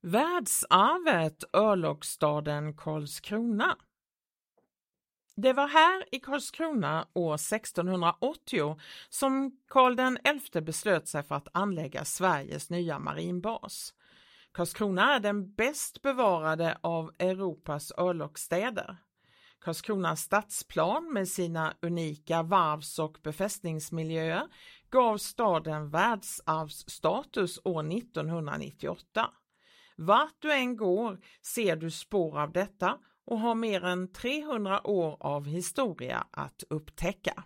Världsarvet örlogsstaden Karlskrona. Det var här i Karlskrona år 1680 som Karl XI beslöt sig för att anlägga Sveriges nya marinbas. Karlskrona är den bäst bevarade av Europas örlogsstäder. Karlskronas stadsplan med sina unika varvs- och befästningsmiljöer gav staden världsarvsstatus år 1998. Vart du än går ser du spår av detta och har mer än 300 år av historia att upptäcka.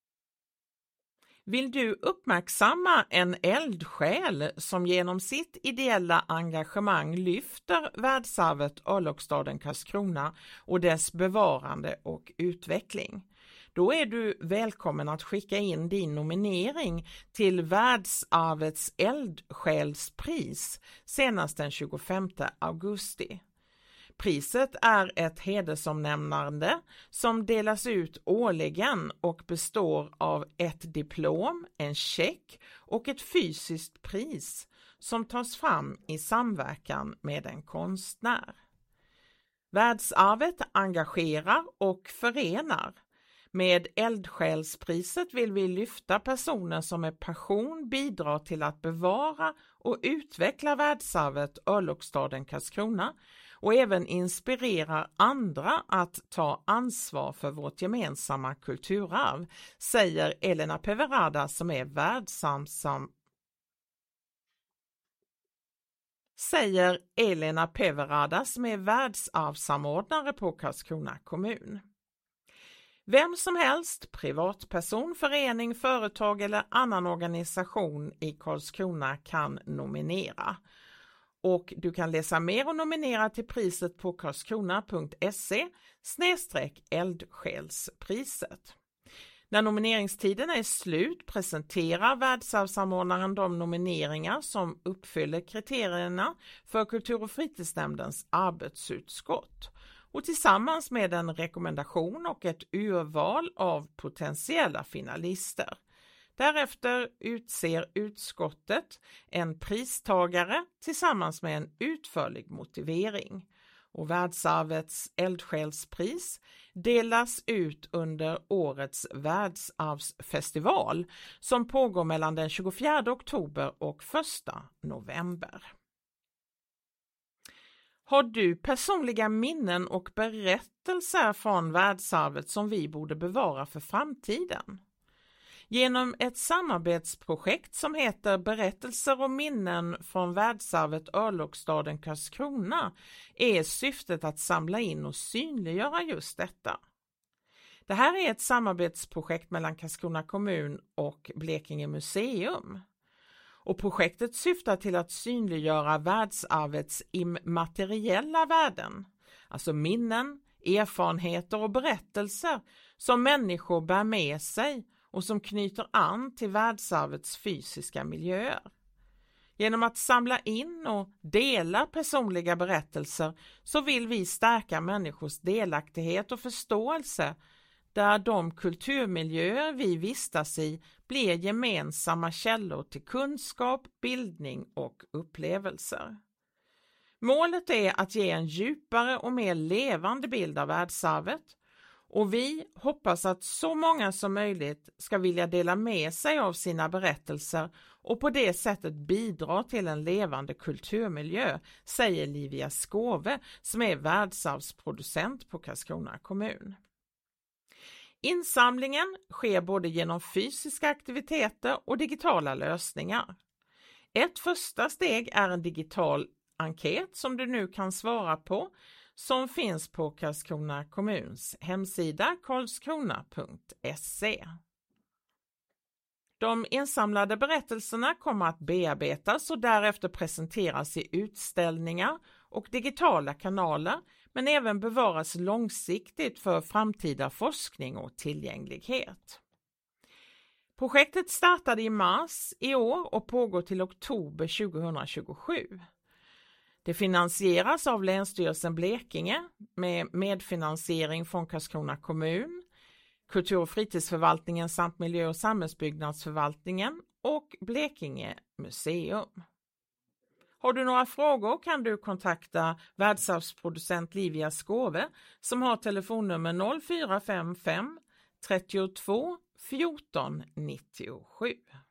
Vill du uppmärksamma en eldsjäl som genom sitt ideella engagemang lyfter världsarvet örlogsstaden Karlskrona och dess bevarande och utveckling? Då är du välkommen att skicka in din nominering till Världsarvets eldsjälspris senast den 25 augusti. Priset är ett hedersomnämnande som delas ut årligen och består av ett diplom, en check och ett fysiskt pris som tas fram i samverkan med en konstnär. Världsarvet engagerar och förenar. Med eldsjälspriset vill vi lyfta personer som med passion bidrar till att bevara och utveckla världsarvet örlogsstaden Karlskrona och även inspirerar andra att ta ansvar för vårt gemensamma kulturarv, säger Elena Peverada som är världsarvssamordnare på Karlskrona kommun. Vem som helst, privatperson, förening, företag eller annan organisation i Karlskrona kan nominera. Och du kan läsa mer och nominera till priset på karlskrona.se/eldsjälspriset. När nomineringstiden är slut presenterar världsarvssamordnaren de nomineringar som uppfyller kriterierna för Kultur- och fritidsnämndens arbetsutskott. Och tillsammans med en rekommendation och ett urval av potentiella finalister. Därefter utser utskottet en pristagare tillsammans med en utförlig motivering. Och världsarvets eldsjälspris delas ut under årets världsarvsfestival som pågår mellan den 24 oktober och 1 november. Har du personliga minnen och berättelser från världsarvet som vi borde bevara för framtiden? Genom ett samarbetsprojekt som heter Berättelser och minnen från världsarvet örlogsstaden Karlskrona är syftet att samla in och synliggöra just detta. Det här är ett samarbetsprojekt mellan Karlskrona kommun och Blekinge museum. Och projektet syftar till att synliggöra världsarvets immateriella värden, alltså minnen, erfarenheter och berättelser som människor bär med sig och som knyter an till världsarvets fysiska miljöer. Genom att samla in och dela personliga berättelser så vill vi stärka människors delaktighet och förståelse där de kulturmiljöer vi vistas i blir gemensamma källor till kunskap, bildning och upplevelser. Målet är att ge en djupare och mer levande bild av världsarvet och vi hoppas att så många som möjligt ska vilja dela med sig av sina berättelser och på det sättet bidra till en levande kulturmiljö, säger Livia Skåve som är världsarvsproducent på Karlskrona kommun. Insamlingen sker både genom fysiska aktiviteter och digitala lösningar. Ett första steg är en digital enkät som du nu kan svara på som finns på Karlskrona kommuns hemsida karlskrona.se. De insamlade berättelserna kommer att bearbetas och därefter presenteras i utställningar och digitala kanaler men även bevaras långsiktigt för framtida forskning och tillgänglighet. Projektet startade i mars i år och pågår till oktober 2027. Det finansieras av Länsstyrelsen Blekinge med medfinansiering från Karlskrona kommun, Kultur- och fritidsförvaltningen samt Miljö- och samhällsbyggnadsförvaltningen och Blekinge museum. Har du några frågor kan du kontakta världsarvsproducent Livia Skåve som har telefonnummer 0455 32 14 97.